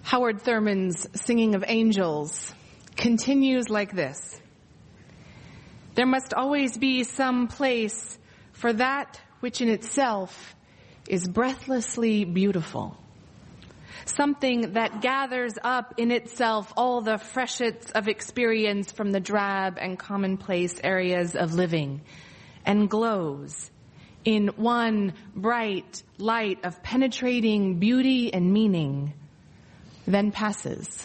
Howard Thurman's Singing of Angels continues like this. There must always be some place for that which in itself is breathlessly beautiful. Something that gathers up in itself all the freshets of experience from the drab and commonplace areas of living and glows in one bright light of penetrating beauty and meaning, then passes.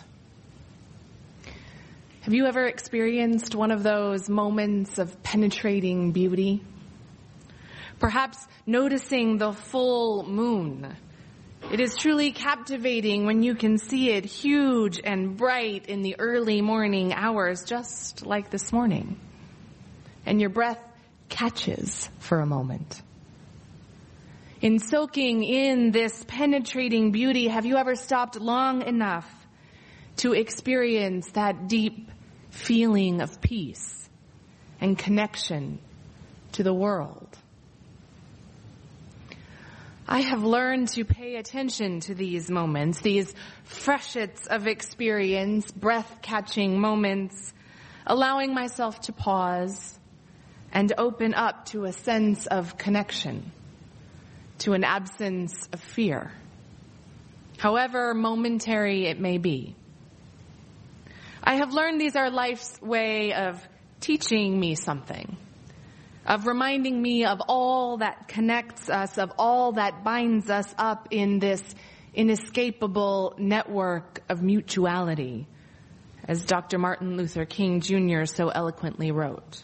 Have you ever experienced one of those moments of penetrating beauty? Perhaps noticing the full moon. It is truly captivating when you can see it huge and bright in the early morning hours, just like this morning. And your breath catches for a moment. In soaking in this penetrating beauty, have you ever stopped long enough to experience that deep feeling of peace and connection to the world? I have learned to pay attention to these moments, these freshets of experience, breath-catching moments, allowing myself to pause and open up to a sense of connection, to an absence of fear, however momentary it may be. I have learned these are life's way of teaching me something, of reminding me of all that connects us, of all that binds us up in this inescapable network of mutuality, as Dr. Martin Luther King Jr. so eloquently wrote.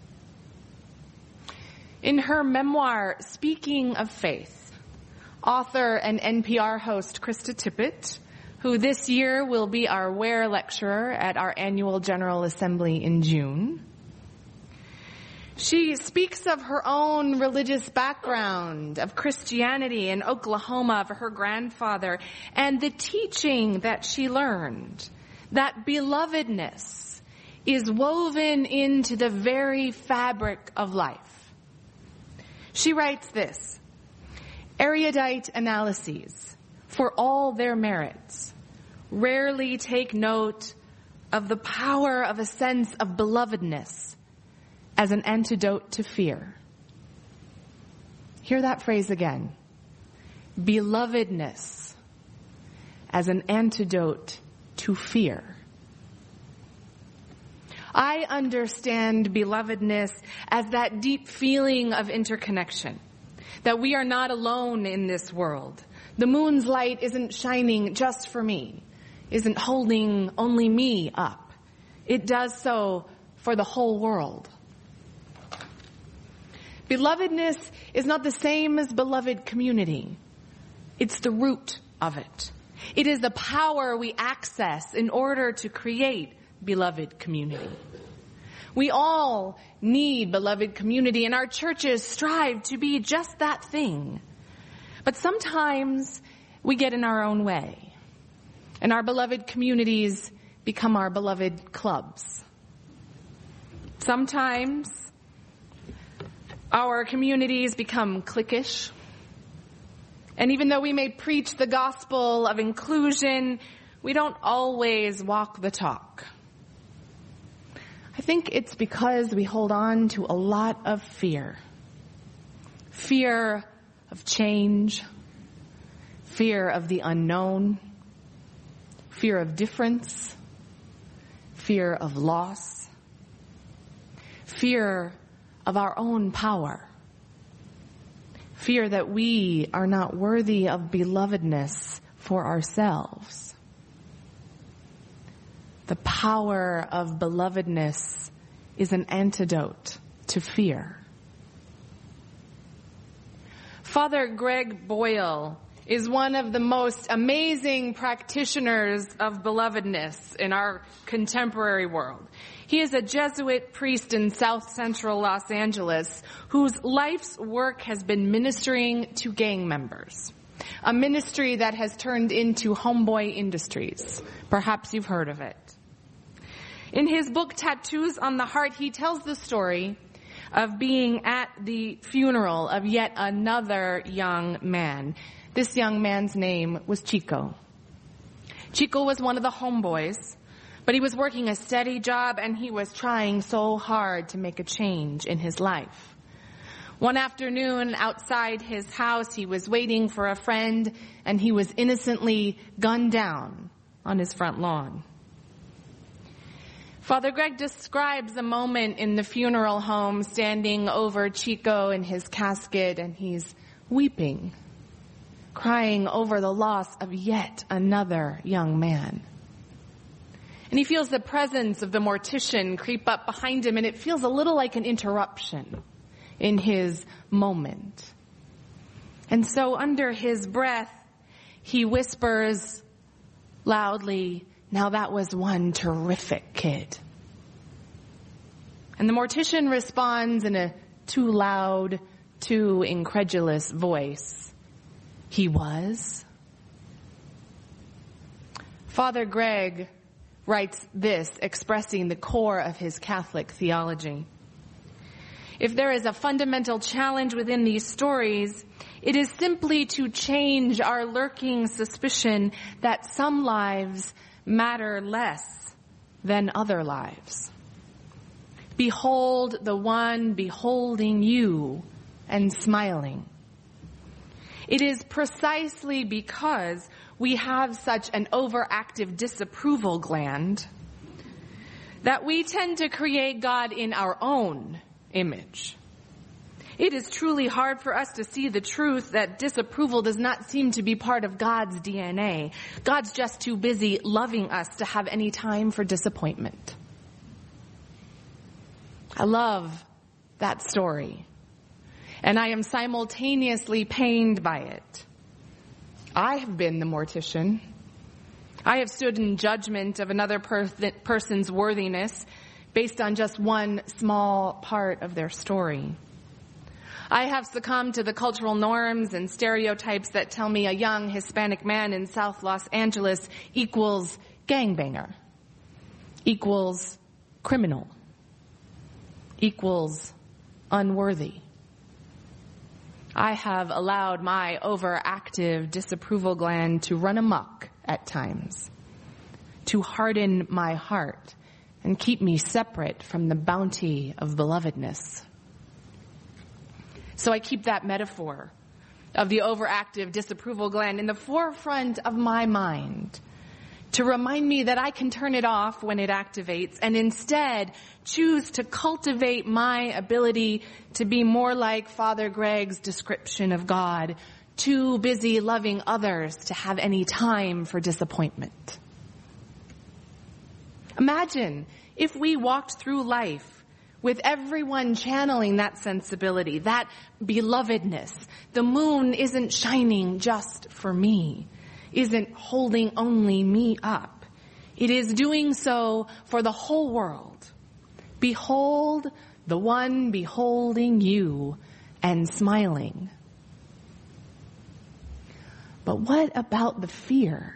In her memoir, Speaking of Faith, author and NPR host Krista Tippett, who this year will be our Ware Lecturer at our annual General Assembly in June, she speaks of her own religious background, of Christianity in Oklahoma, of her grandfather, and the teaching that she learned, that belovedness is woven into the very fabric of life. She writes this: erudite analyses, for all their merits, rarely take note of the power of a sense of belovedness as an antidote to fear. Hear that phrase again. Belovedness as an antidote to fear. I understand belovedness as that deep feeling of interconnection, that we are not alone in this world. The moon's light isn't shining just for me, isn't holding only me up. It does so for the whole world. Belovedness is not the same as beloved community. It's the root of it. It is the power we access in order to create beloved community. We all need beloved community, and our churches strive to be just that thing. But sometimes we get in our own way, and our beloved communities become our beloved clubs. Sometimes our communities become cliquish, and even though we may preach the gospel of inclusion, we don't always walk the talk. I think it's because we hold on to a lot of fear. Fear of change, fear of the unknown, fear of difference, fear of loss, fear of our own power, fear that we are not worthy of belovedness for ourselves. The power of belovedness is an antidote to fear. Father Greg Boyle is one of the most amazing practitioners of belovedness in our contemporary world. He is a Jesuit priest in South Central Los Angeles whose life's work has been ministering to gang members, a ministry that has turned into Homeboy Industries. Perhaps you've heard of it. In his book, Tattoos on the Heart, he tells the story of being at the funeral of yet another young man. This young man's name was Chico. Chico was one of the homeboys, but he was working a steady job and he was trying so hard to make a change in his life. One afternoon outside his house, he was waiting for a friend and he was innocently gunned down on his front lawn. Father Greg describes a moment in the funeral home standing over Chico in his casket, and he's weeping, crying over the loss of yet another young man. And he feels the presence of the mortician creep up behind him, and it feels a little like an interruption in his moment. And so under his breath, he whispers loudly, "Now that was one terrific kid." And the mortician responds in a too loud, too incredulous voice, "He was?" Father Greg writes this, expressing the core of his Catholic theology. If there is a fundamental challenge within these stories, it is simply to change our lurking suspicion that some lives matter less than other lives. Behold the one beholding you and smiling. It is precisely because we have such an overactive disapproval gland that we tend to create God in our own image. It is truly hard for us to see the truth that disapproval does not seem to be part of God's DNA. God's just too busy loving us to have any time for disappointment. I love that story, and I am simultaneously pained by it. I have been the mortician. I have stood in judgment of another person's worthiness based on just one small part of their story. I have succumbed to the cultural norms and stereotypes that tell me a young Hispanic man in South Los Angeles equals gangbanger, equals criminal, equals unworthy. I have allowed my overactive disapproval gland to run amok at times, to harden my heart and keep me separate from the bounty of belovedness. So I keep that metaphor of the overactive disapproval gland in the forefront of my mind to remind me that I can turn it off when it activates and instead choose to cultivate my ability to be more like Father Greg's description of God, too busy loving others to have any time for disappointment. Imagine if we walked through life with everyone channeling that sensibility, that belovedness. The moon isn't shining just for me, isn't holding only me up. It is doing so for the whole world. Behold the one beholding you and smiling. But what about the fear?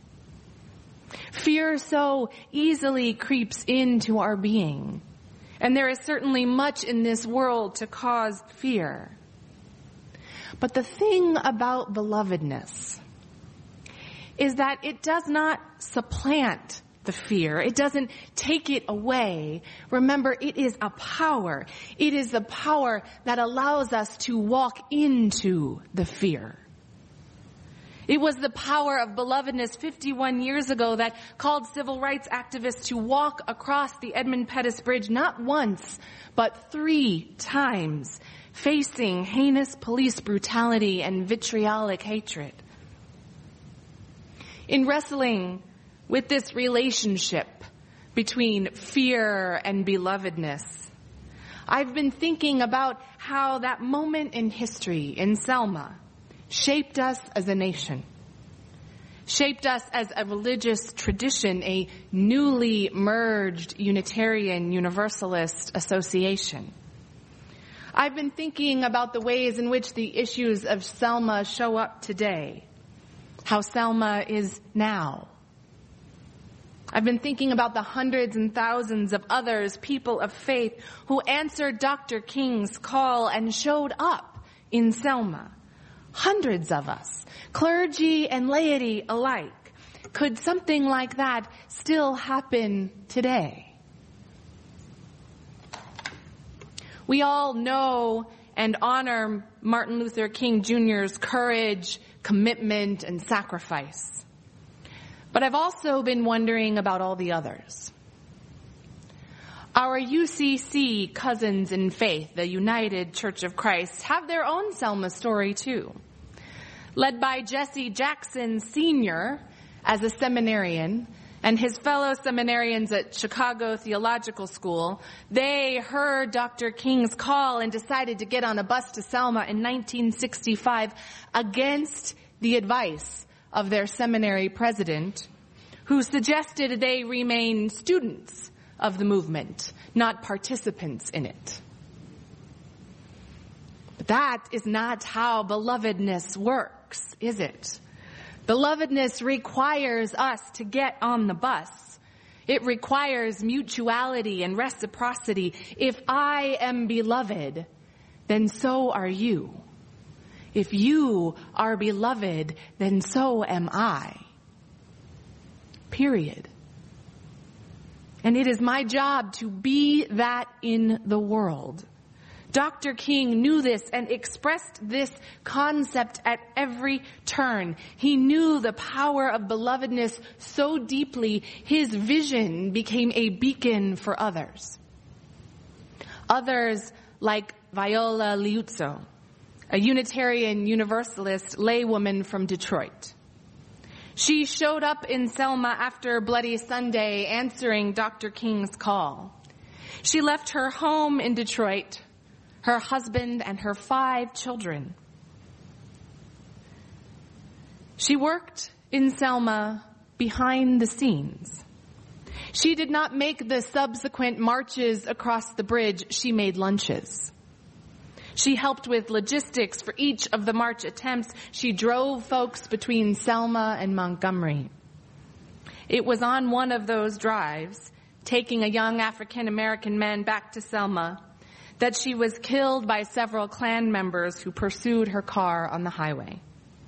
Fear so easily creeps into our being. And there is certainly much in this world to cause fear. But the thing about belovedness is that it does not supplant the fear. It doesn't take it away. Remember, it is a power. It is the power that allows us to walk into the fear. It was the power of belovedness 51 years ago that called civil rights activists to walk across the Edmund Pettus Bridge not once, but 3 times, facing heinous police brutality and vitriolic hatred. In wrestling with this relationship between fear and belovedness, I've been thinking about how that moment in history in Selma shaped us as a nation, shaped us as a religious tradition, a newly merged Unitarian Universalist association. I've been thinking about the ways in which the issues of Selma show up today, how Selma is now. I've been thinking about the hundreds and thousands of others, people of faith, who answered Dr. King's call and showed up in Selma. Hundreds of us, clergy and laity alike, could something like that still happen today? We all know and honor Martin Luther King Jr.'s courage, commitment, and sacrifice. But I've also been wondering about all the others. Our UCC cousins in faith, the United Church of Christ, have their own Selma story too. Led by Jesse Jackson Sr. as a seminarian and his fellow seminarians at Chicago Theological School, they heard Dr. King's call and decided to get on a bus to Selma in 1965 against the advice of their seminary president, who suggested they remain students of the movement, not participants in it. But that is not how belovedness works, is it? Belovedness requires us to get on the bus. It requires mutuality and reciprocity. If I am beloved, then so are you. If you are beloved, then so am I. Period. And it is my job to be that in the world. Dr. King knew this and expressed this concept at every turn. He knew the power of belovedness so deeply, his vision became a beacon for others. Others like Viola Liuzzo, a Unitarian Universalist laywoman from Detroit. She showed up in Selma after Bloody Sunday answering Dr. King's call. She left her home in Detroit, her husband, and her 5 children. She worked in Selma behind the scenes. She did not make the subsequent marches across the bridge. She made lunches. She helped with logistics for each of the march attempts. She drove folks between Selma and Montgomery. It was on one of those drives, taking a young African-American man back to Selma, that she was killed by several Klan members who pursued her car on the highway.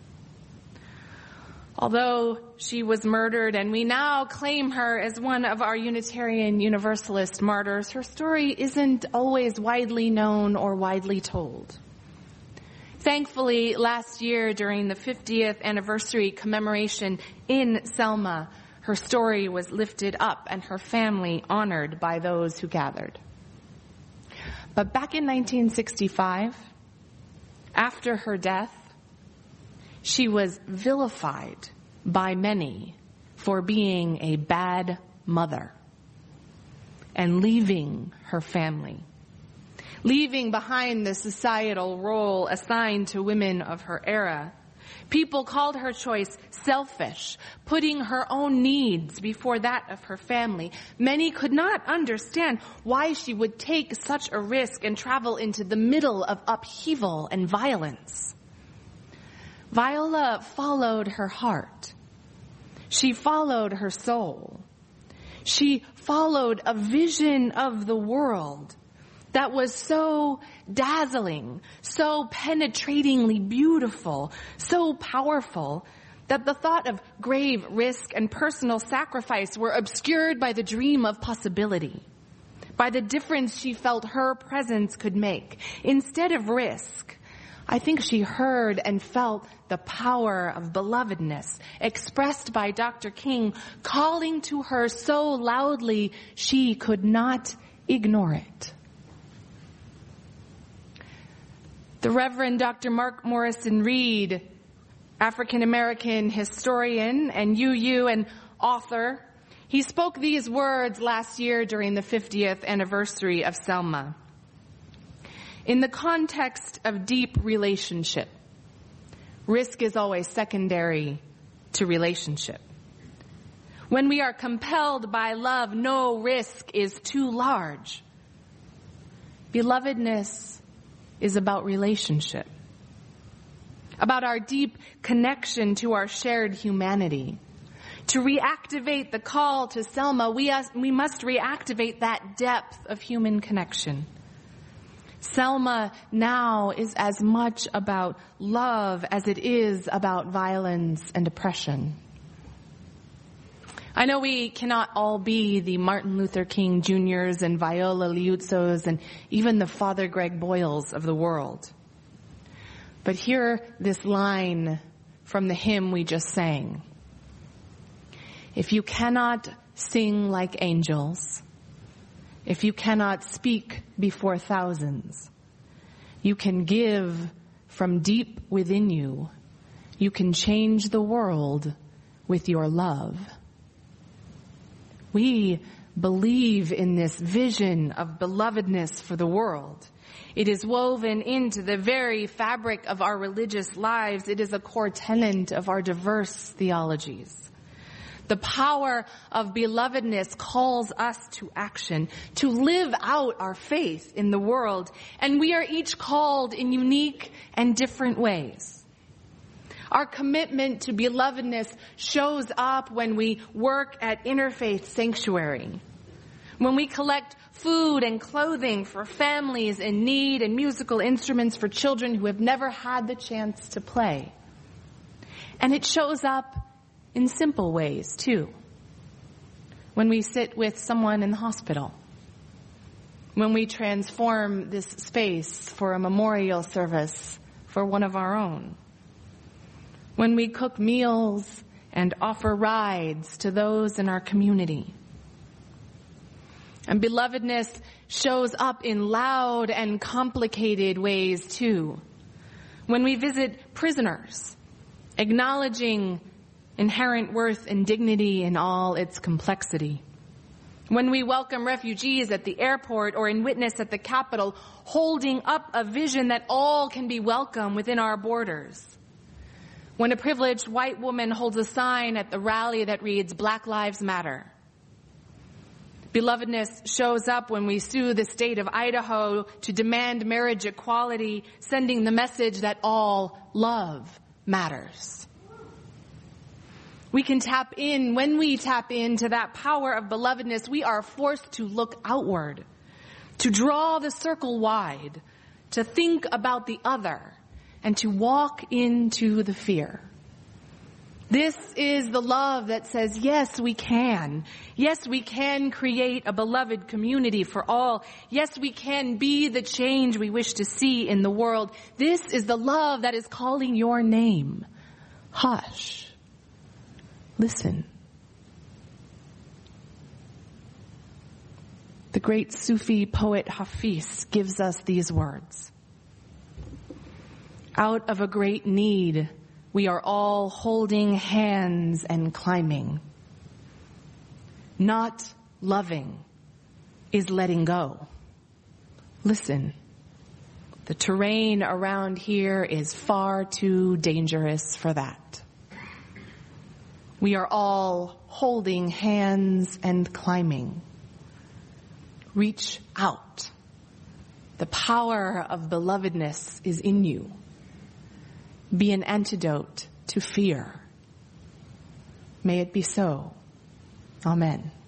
Although she was murdered and we now claim her as one of our Unitarian Universalist martyrs, her story isn't always widely known or widely told. Thankfully, last year during the 50th anniversary commemoration in Selma, her story was lifted up and her family honored by those who gathered. But back in 1965, after her death, she was vilified by many for being a bad mother and leaving her family, leaving behind the societal role assigned to women of her era. People called her choice selfish, putting her own needs before that of her family. Many could not understand why she would take such a risk and travel into the middle of upheaval and violence. Viola followed her heart. She followed her soul. She followed a vision of the world that was so dazzling, so penetratingly beautiful, so powerful, that the thought of grave risk and personal sacrifice were obscured by the dream of possibility, by the difference she felt her presence could make. Instead of risk, I think she heard and felt the power of belovedness expressed by Dr. King, calling to her so loudly she could not ignore it. The Reverend Dr. Mark Morrison Reed, African-American historian and UU and author, he spoke these words last year during the 50th anniversary of Selma. In the context of deep relationship, risk is always secondary to relationship. When we are compelled by love, no risk is too large. Belovedness is about relationship, about our deep connection to our shared humanity. To reactivate the call to Selma, we must reactivate that depth of human connection. Selma now is as much about love as it is about violence and oppression. I know we cannot all be the Martin Luther King Jr.'s and Viola Liuzzos and even the Father Greg Boyles of the world. But hear this line from the hymn we just sang. If you cannot sing like angels, if you cannot speak before thousands, you can give from deep within you. You can change the world with your love. We believe in this vision of belovedness for the world. It is woven into the very fabric of our religious lives. It is a core tenet of our diverse theologies. The power of belovedness calls us to action, to live out our faith in the world, and we are each called in unique and different ways. Our commitment to belovedness shows up when we work at Interfaith Sanctuary, when we collect food and clothing for families in need and musical instruments for children who have never had the chance to play. And it shows up in simple ways, too. When we sit with someone in the hospital, when we transform this space for a memorial service for one of our own, when we cook meals and offer rides to those in our community. And belovedness shows up in loud and complicated ways too. When we visit prisoners, acknowledging inherent worth and dignity in all its complexity. When we welcome refugees at the airport or in witness at the Capitol, holding up a vision that all can be welcome within our borders. When a privileged white woman holds a sign at the rally that reads, Black Lives Matter. Belovedness shows up when we sue the state of Idaho to demand marriage equality, sending the message that all love matters. We can tap in, when we tap into that power of belovedness, we are forced to look outward, to draw the circle wide, to think about the other, and to walk into the fear. This is the love that says, yes, we can. Yes, we can create a beloved community for all. Yes, we can be the change we wish to see in the world. This is the love that is calling your name. Hush. Listen. The great Sufi poet Hafiz gives us these words. Out of a great need, we are all holding hands and climbing. Not loving is letting go. Listen, the terrain around here is far too dangerous for that. We are all holding hands and climbing. Reach out. The power of belovedness is in you. Be an antidote to fear. May it be so. Amen.